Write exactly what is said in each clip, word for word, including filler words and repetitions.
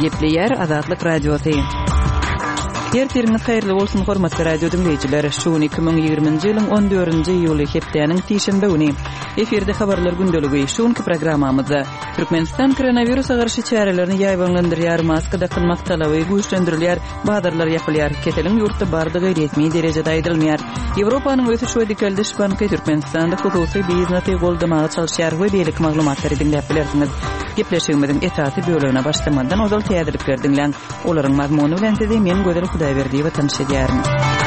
Gepleyer Azatlyk Radiosu. Ertiriniz hayırlı bolsun hormatly radio dinleyijiler. Şu iki bin ýygrymynjy ýylyň on dördünji ýuly hepdeniň tiýşembe güni eferde habarlar gündeligi şuňky programmamyzda Türkmenistan koronawirusa garşy çärelerini ýaýbanlandyrýar, maska takylmak talaby güýçlendirilýär, badarlar ýapylýar, keteliň ýurtda bardygy resmi derejede aýdylmýar. Ýewropanyň öýsü şöýdikeldi Şpanky Türkmenistanda hususy biznesi goldamagy çalşýar we beýlik maglumatlary dinläp bilersiňiz. Gepleşigimiziň esasy bölügine başlamadan ozal täzelikler dinleň. Olaryň mazmuny bilen sizi men gözel Hudaýberdi we tanışdyrýaryn.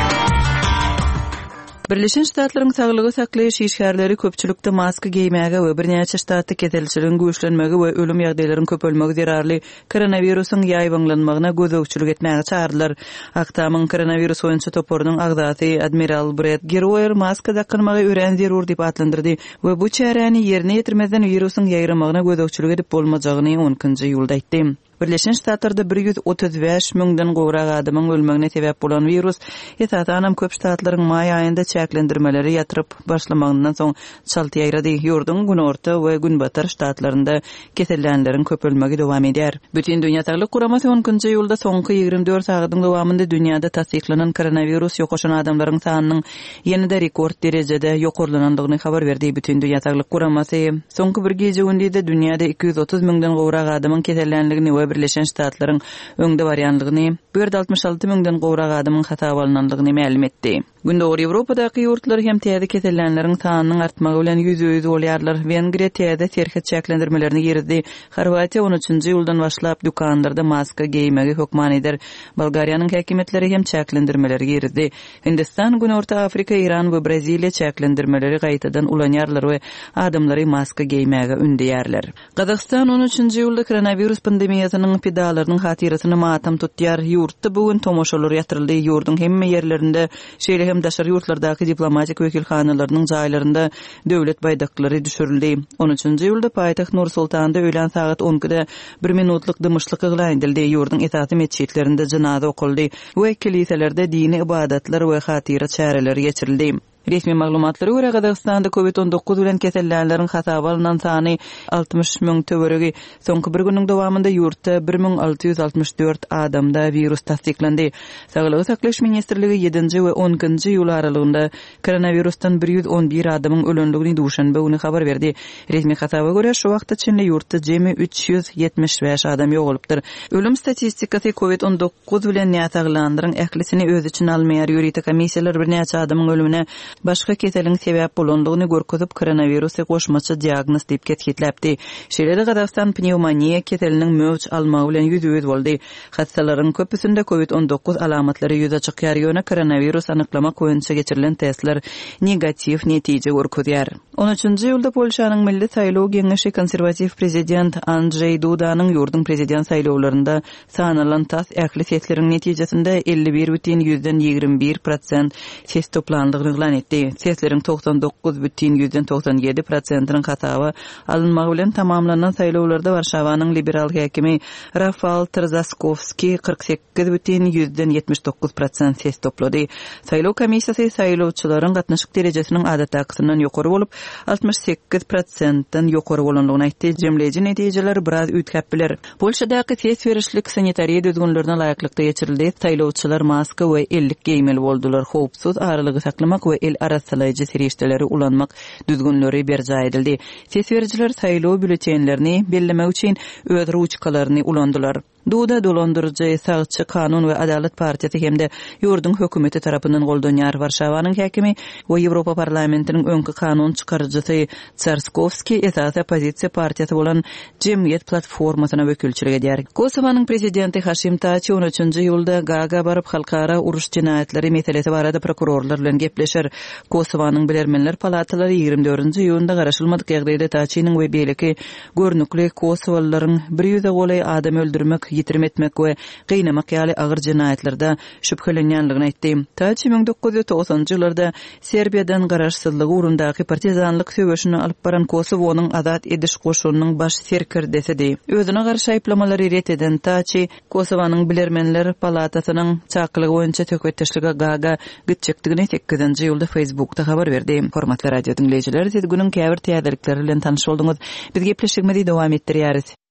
Birleşen Ştatlaryň saglygy saklaýyş işgärleri köpçülikde maska giýmäge we birnäçe ştatda ketelçiligiň güýçlenmegi we ölüm ýagdaýlarynyň köpelmegi zerarly koronawirusyň ýaýbanlanmagyna gözegçilik etmäge çağırdylar. Aktamyň koronawirus boýunça toporunyň agzasy Admiral Brett Geroyer maska takylmagy ören zerur diýip atlandyrdy we bu çäreni ýerine ýetirmezden wirusyň ýaýramagyna gözegçilik edip bolmajagyny onunçy ýylda aýtdy. Birleşen Ştatlarda bir yüz otuz beş müňden gowrak adamyň ölmegine sebäp bolan virus ýetatanam köp ştatlaryň maý aýynda çäklendirmeleri ýatyryp başlamagyndan soň çalty ýaýrady. Ýurdun günorta we günbatar ştatlarynda kesellenleriň köpelmegi dowam edýär. Bütün dünýä Saglyk Guramasy onunçy ýylda soňky ýygrimi dört sagatyň dowamynda dünýäde tasdiklanan koronawirus ýokaşan adamlaryň sanynyň ýene-de rekord derejede ýokurlanandygyny habar berdi. Bütün dünýä Saglyk Guramasy soňky bir gece gündizde dünýäde iki yüz otuz müňden gowrak adamyň kesellenligini Birleşen Ştatlaryň öňde barýanlygyny, bir yüz altmış alty müňden gowrak adamyň hata alynandygyny ma'lum etdi. Gündäki Ýewropadaky ýurtlar hem täze kesellenleriň sanynyň artmagy bilen ýüz-ýüz bolýarlar. Wengriýa täze serket çäklendirmelerini ýerdi. Horwatiýa on üçünji ýyldan başlap dukanlarda maska giýmegi hökman eder. Bolgariýanyň häkimetleri hem çäklendirmeleri ýerdi. Hindistan, Günorta Afrika, Iran we Braziliýa çäklendirmeleri gaýtadan ulanýarlar we adamlary maska giýmege ündäýärler. Gazaqstan on üçünji ýylda koronavirus pandemiýasynyň pedalarynyň hatyrasyny matam tutýar. Ýurtda bugün tomoşalar ýatyryldy. Ýurdun hemme ýerlerinde şeýle hem daşary ýurtlardaky diplomatik wekilhanalarynyň jaýlarynda döwlet baýdaklary düşürildi. on üçünji ýylda paýtaxt Nur Sultanda öýlen saat on ikide bir minutlyk dymyşlyk eglan edildi. Ýurdun esasy meçitlerinde janaza okuldy we kiliselerde dini ibadatlar we hatyra çäreleri geçirildi. Resmi maglumatlara görä Gazaqstanda covid on dokuz bilen kesellenleriň hasaba alynan sany altmış müň töweregi. Soňky bir güniň dowamynda ýurtda bir miň alty ýüz altmış dört adamda virus tasdiklandi. Saglyk saklaş ministrligi ýedinji we onunçy ýyl aralygynda koronavirusdan bir yüz on bir adamyň ölendigini duşanbe güni habar berdi. Resmi hasaba görä şu wagtda içinde ýurtda jemi üç yüz ýetmiş beş adam ýogalypdyr. Ölüm statistikasy covid on dokuz bilen ýataglandyryň ählisini öz için almaýar. Ýuridik komissiýalar birnäçe adamyň ölümine başga keseliň sebäp bolandygyny görkezip koronavirusy goşmaçy diagnoz diýip ketgitläpdi. Şeýle Gazaqstan pneumoniýa keseliniň möwç almagy bilen ýüz-ýüz boldy. Hastalaryň köpüsinde covid on dokuz alamatlary ýüze çykýar ýöne koronavirus anyklamak boýunça geçirilen testler negativ netije görkezýär. on üçünji ýylda Polşanyň Milli Saýlaw Geňeşi konserwativ prezident Andrzej Dudanyň ýurdun prezident saýlawlarynda sanalan tas ähli sesleriň netijesinde elli bir бүтүн yüzden ýygrimi bir prosent ses toplandygyny eglan etdi. Sesleriň toksan dokuz бүтүn yüzden toksan ýedi prosentynyň hatawy alınmagy bilen tamamlanan saýlawlarda Warşawanyň liberal häkimi Rafal Trzaskovski kırk sekiz бүтүn yüzden ýetmiş dokuz prosent ses toplady. Saýlaw komissiýasy saýlawçylaryň gatnaşyk derejesiniň adatakyndan ýokary bolup altmış sekiz prosentdan ýokary bolandygyny aýtdy. Jemleji netijeler biraz üýtkäpler. Polşadaky ses berişlik sanitariýa düzgünlerine laýyklykda geçirildi. Saýlawçylar maska we ellik giýmeli boldular. Howpsuz aralygy saklamak we el arasalaýjy serişdeleri ulanmak düzgünleri berja edildi. Ses berjiler saýlaw bülletenlerini bellemek üçin öz ruçkalaryny ulandylar. Duda dolandırıcı Sağçı Kanun we Adalet Partiýasy hemde ýurdun hökümeti tarapyndan goldanýar. Warşawanyň häkimi we Ýewropa parlamentiniň öňkü kanun çykarjysy Trzaskovski esas opozisiýa partiýasy bolan Jemgyýet platformasyna wekilçilik edýär. Kosowanyň prezidenti Haşim Taçy on üçünji ýylda Gaga baryp halkara uruş jinaýatları meselesi barada prokurorlar bilen gepleşer. Kosowanyň bilermenler palatalary ýygrimi dördünji ýylda garaşylmadyk ýagdaýda Taçynyň we beýleki görnükli Kosowalylaryň bir ýüze golay adam öldürmek, ýitirim etmek we gynnamak ýaly agyr jinaýatlarda şüphelenýänligini aýtdy. Taçy bir dokuz yüz togsanjy ýyllarda Serbiýadan garaşsyzlygy urundaky partizanlyk söwüşini alyp baran Kosowanyň azat ediş goşunynyň baş serkirdesidi. Özüne garşy aýplamalary ret eden Taçy Kosowanyň bilermenler palatasynyň çaklygy boýunça töketdeşlige Gaga gitjekdigini sekizinji ýylda Facebookda habar berdi. Hormatly radio dinleýijiler, siz günüň käbir täzelikleri bilen tanyş bolduňyz. Biz gepleşigmedi dowam etdirýäris.